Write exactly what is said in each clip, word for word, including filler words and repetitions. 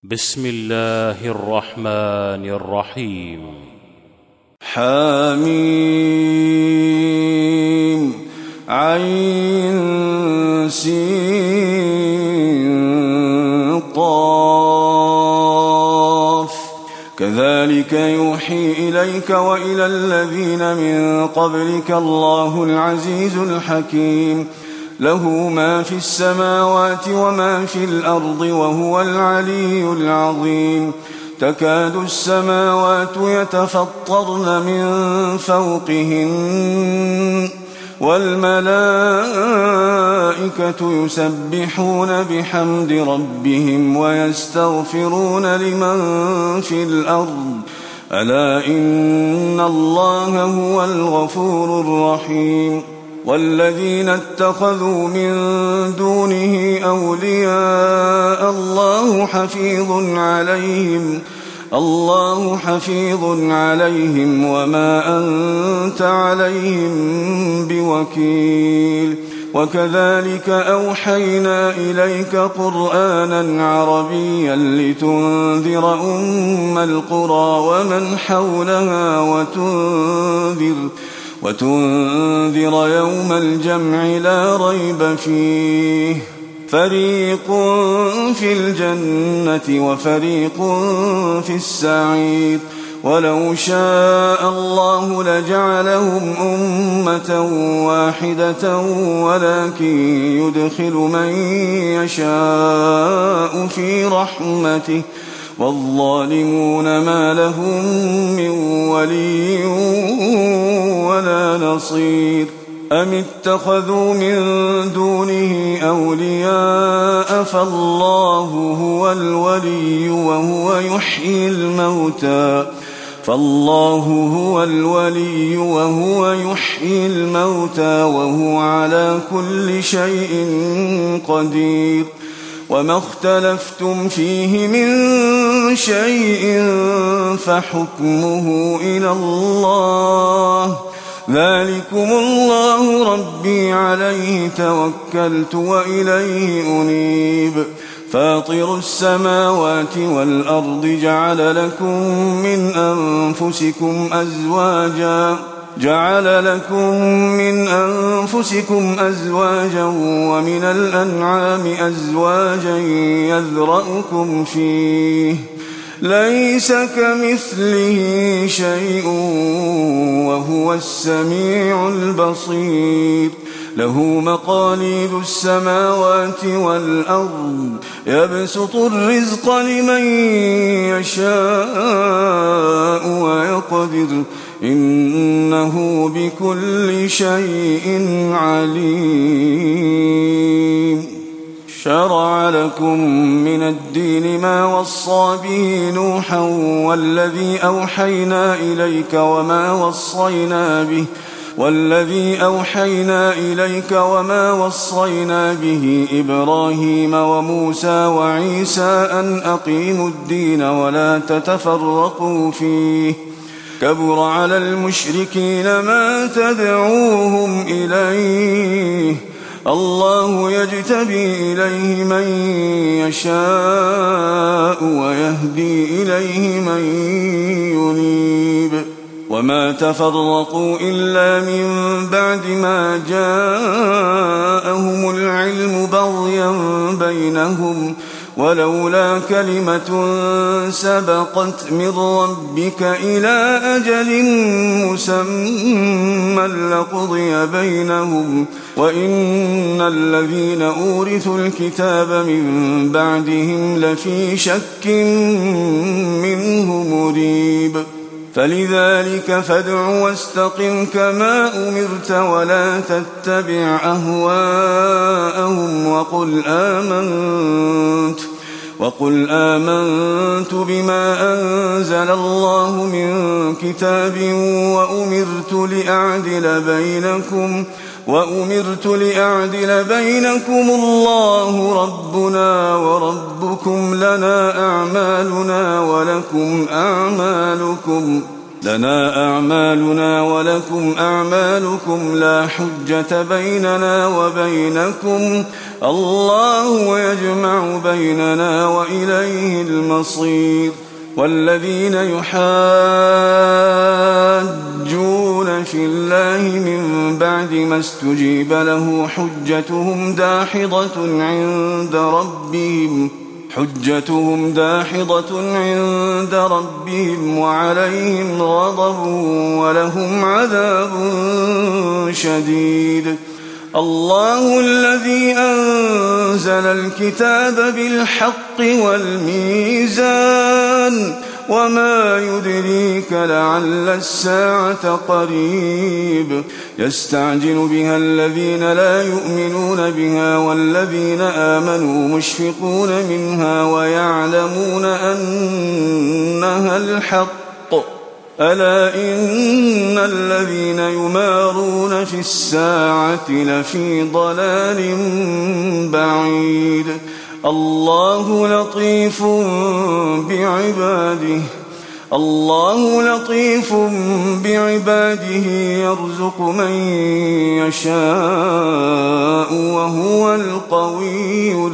بسم الله الرحمن الرحيم. حميم عين سين قاف كذلك يوحي إليك وإلى الذين من قبلك الله العزيز الحكيم له ما في السماوات وما في الأرض وهو العلي العظيم تكاد السماوات يتفطرن من فوقهن والملائكة يسبحون بحمد ربهم ويستغفرون لمن في الأرض ألا إن الله هو الغفور الرحيم والذين اتخذوا من دونه أولياء الله حفيظ عليهم الله حفيظ عليهم وما أنت عليهم بوكيل وكذلك أوحينا إليك قرآنا عربيا لتنذر أم القرى ومن حولها وتنذر وتنذر يوم الجمع لا ريب فيه فريق في الجنة وفريق في السعير ولو شاء الله لجعلهم أمة واحدة ولكن يدخل من يشاء في رحمته والظالمون ما لهم من ولي ولا نصير أم اتخذوا من دونه أولياء فالله هو الولي وهو يحيي الموتى فالله هو الولي وهو يحيي الموتى وهو على كل شيء قدير وما اختلفتم فيه من شيء فحكمه إلى الله ذلكم الله ربي عليه توكلت وإليه أنيب فاطر السماوات والأرض جعل لكم من أنفسكم أزواجا جعل لكم من أنفسكم أزواجا ومن الأنعام أزواجا يذرأكم فيه ليس كمثله شيء وهو السميع البصير له مقاليد السماوات والأرض يبسط الرزق لمن يشاء ويقدر إنه بكل شيء عليم شرع لكم من الدين ما وصى به نوحا والذي أوحينا إليك وما وصينا به والذي أوحينا إليك وما وصينا به إبراهيم وموسى وعيسى أن أقيموا الدين ولا تتفرقوا فيه كبر على المشركين ما تدعوهم إليه الله يجتبي إليه من يشاء ويهدي إليه من ينيب وما تفرقوا إلا من بعد ما جاءهم العلم بغيا بينهم ولولا كلمة سبقت من ربك إلى أجل مسمى لقضي بينهم وإن الذين أورثوا الكتاب من بعدهم لفي شك منه مريب فلذلك فادع واستقم كما أمرت ولا تتبع أهواءهم وقل آمنت وقل آمنت بما أنزل الله من كتاب وأمرت لأعدل بينكم وأمرت لأعدل بينكم الله ربنا وربكم لنا أعمالنا ولكم أعمالكم لنا أعمالنا ولكم أعمالكم لا حجة بيننا وبينكم الله يجمع بيننا وإليه المصير والذين يحاجون في الله من بعد ما استجيب له حجتهم داحضة عند ربهم حجتهم داحضة عند ربهم وعليهم غضب ولهم عذاب شديد الله الذي أنزل الكتاب بالحق والميزان وما يدريك لعل الساعة قريب يستعجل بها الذين لا يؤمنون بها والذين آمنوا مشفقون منها ويعلمون أنها الحق ألا إن الذين يمارون في الساعة لفي ضلال بعيد الله لطيف بعباده الله لطيف بعباده يرزق من يشاء وهو القوي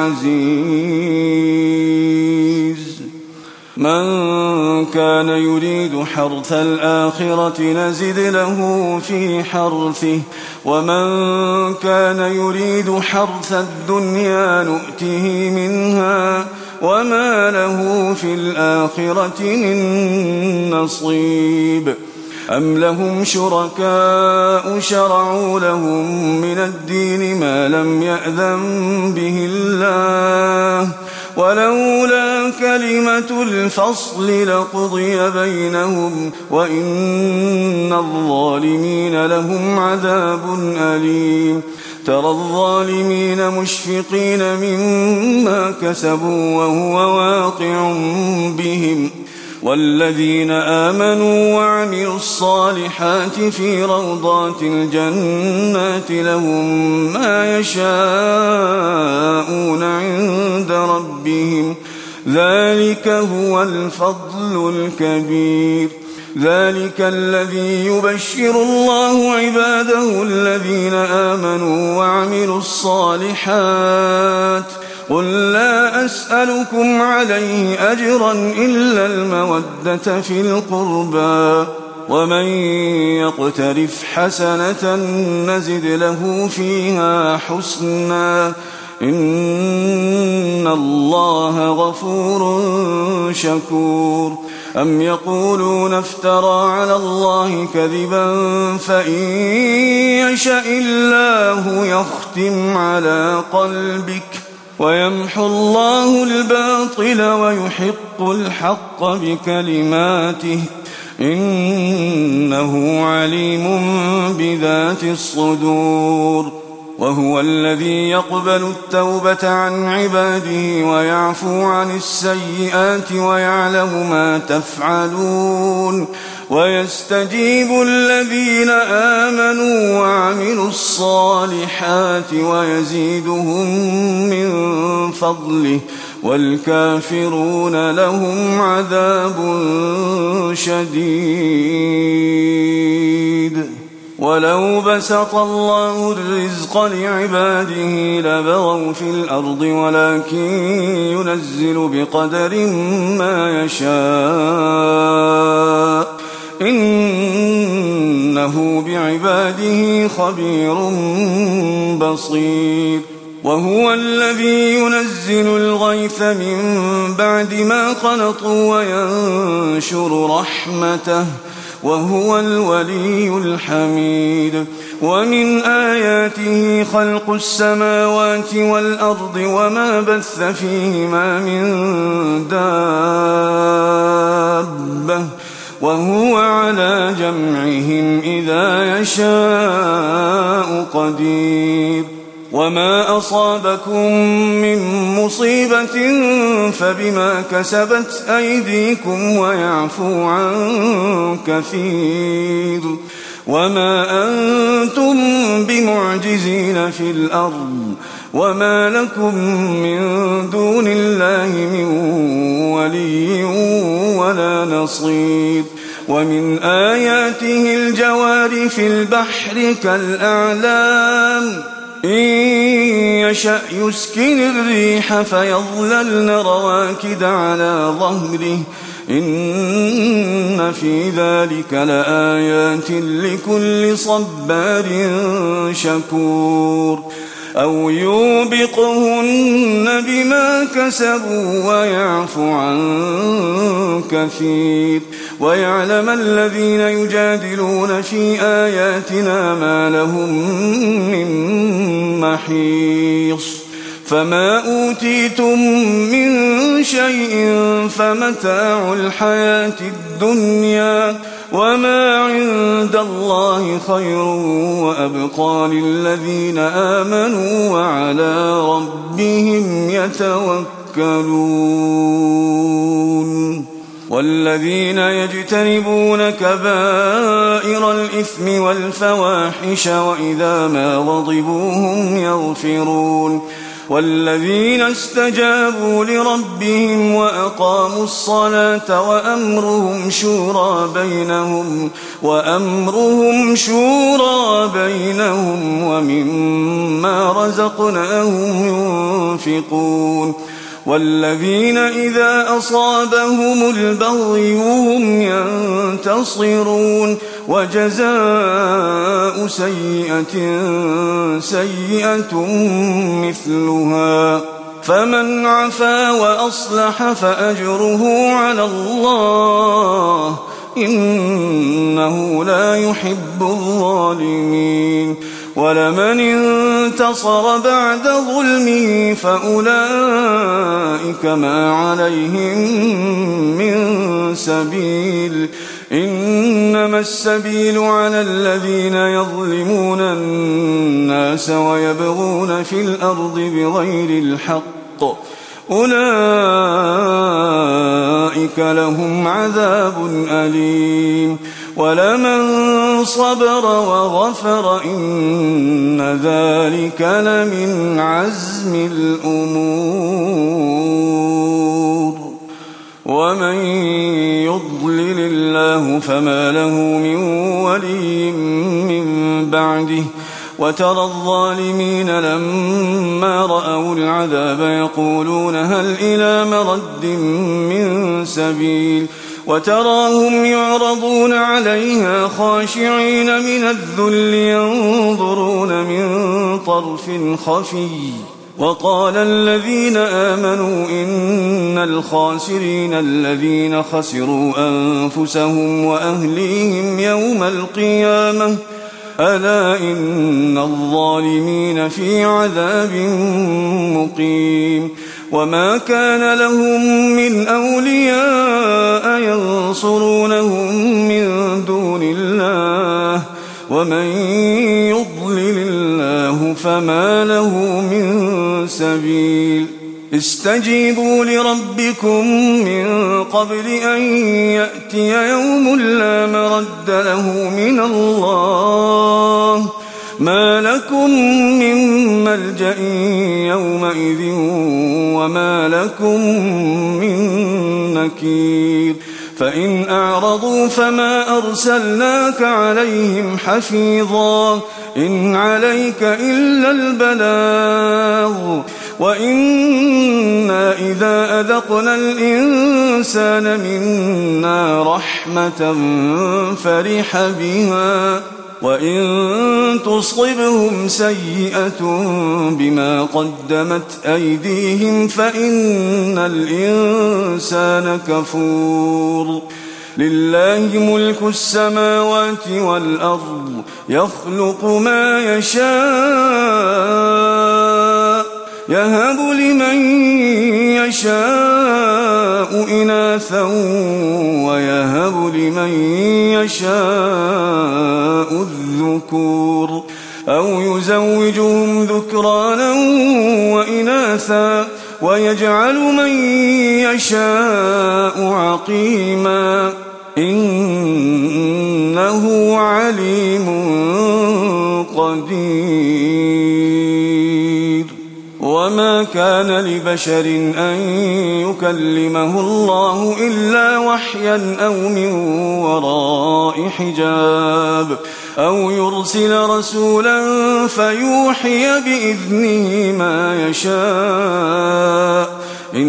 العزيز من كان يريد حرث الآخرة نزد له في حرثه ومن كان يريد حرث الدنيا نؤته منها وما له في الآخرة من نصيب أم لهم شركاء شرعوا لهم من الدين ما لم يأذن به الله ولولا كلمة الفصل لقضي بينهم وإن الظالمين لهم عذاب أليم ترى الظالمين مشفقين مما كسبوا وهو واقع بهم والذين آمنوا وعملوا الصالحات في روضات الجنات لهم ما يشاءون عند ربهم ذلك هو الفضل الكبير ذلك الذي يبشر الله عباده الذين آمنوا وعملوا الصالحات قل لا أسألكم عليه أجرا إلا المودة في القربى ومن يقترف حسنة نزد له فيها حسنا إن الله غفور شكور أم يقولون افترى على الله كذبا فإن يشأ الله يختم على قلبك ويمحو الله الباطل ويحق الحق بكلماته إنه عليم بذات الصدور وهو الذي يقبل التوبة عن عباده ويعفو عن السيئات ويعلم ما تفعلون ويستجيب الذين آمنوا وعملوا الصالحات ويزيدهم من فضله والكافرون لهم عذاب شديد ولو بسط الله الرزق لعباده لبغوا في الأرض ولكن ينزل بقدر ما يشاء إنه بعباده خبير بصير وهو الذي ينزل الغيث من بعد ما قنطوا وينشر رحمته وهو الولي الحميد ومن آياته خلق السماوات والأرض وما بث فيهما من دابة وهو على جمعهم إذا يشاء قدير وما أصابكم من مصيبة فبما كسبت أيديكم ويعفو عن كثير وما أنتم بمعجزين في الأرض وما لكم من دون الله من ولي ولا نصير ومن آياته الجوار في البحر كالأعلام إن يشأ يسكن الريح فيظللن رواكد على ظهره إن في ذلك لآيات لكل صبار شكور أو يوبقهن بما كسبوا ويعفو عن كثير ويعلم الذين يجادلون في آياتنا ما لهم من محيص فما أوتيتم من شيء فمتاع الحياة الدنيا وما عند الله خير وأبقى للذين آمنوا وعلى ربهم يتوكلون والذين يجتنبون كبائر الإثم والفواحش وإذا ما غضبوا هم يغفرون والذين استجابوا لربهم وأقاموا الصلاة وأمرهم شورى بينهم وأمرهم شورى بينهم ومما رزقناهم ينفقون والذين إذا أصابهم البغي هم ينتصرون وجزاء سيئة سيئة مثلها فمن عفا وأصلح فأجره على الله إنه لا يحب الظالمين ولمن انتصر بعد ظلمه فأولئك ما عليهم من سبيل إنما السبيل على الذين يظلمون الناس ويبغون في الأرض بغير الحق أولئك لهم عذاب أليم ولمن صبر وغفر إن ذلك لمن عزم الأمور ومن يضلل الله فما له من ولي من بعده وترى الظالمين لما رأوا العذاب يقولون هل إلى مرد من سبيل وتراهم يعرضون عليها خاشعين من الذل ينظرون من طرف خفي وقال الذين آمنوا إن الخاسرين الذين خسروا أنفسهم وأهليهم يوم القيامة ألا إن الظالمين في عذاب مقيم وما كان لهم من أولياء ينصرونهم من دون الله ومن يضلل الله فما له من سبيل استجيبوا لربكم من قبل أن يأتي يوم لا مرد له من الله ما لكم من ملجأ يومئذ وما لكم من نكير فإن أعرضوا فما أرسلناك عليهم حفيظا إن عليك إلا البلاغ وإنا إذا أذقنا الإنسان منا رحمة فرح بها وإن تصبهم سيئة بما قدمت أيديهم فإن الإنسان كفور لله ملك السماوات والأرض يخلق ما يشاء يهب لمن يشاء إناثا ويهب لمن يشاء الذكور أو يزوجهم ذكرانا وإناثا ويجعل من يشاء عقيما إنه عليم قدير وما كان لبشر أن يكلمه الله إلا وحيا أو من وراء حجاب أو يرسل رسولا فيوحي بإذنه ما يشاء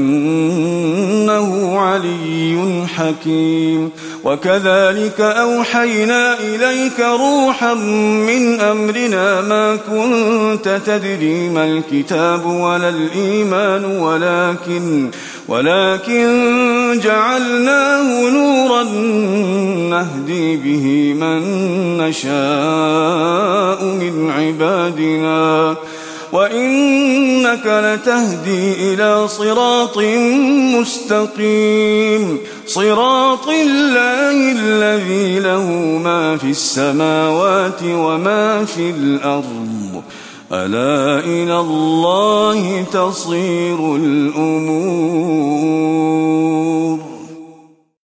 إنه علي حكيم. وكذلك أوحينا إليك روحا من أمرنا ما كنت تدري ما الكتاب ولا الإيمان ولكن, ولكن جعلناه نورا نهدي به من نشاء من عبادنا وإنك لتهدي إلى صراط مستقيم صراط الله الذي له ما في السماوات وما في الأرض ألا إلى الله تصير الأمور.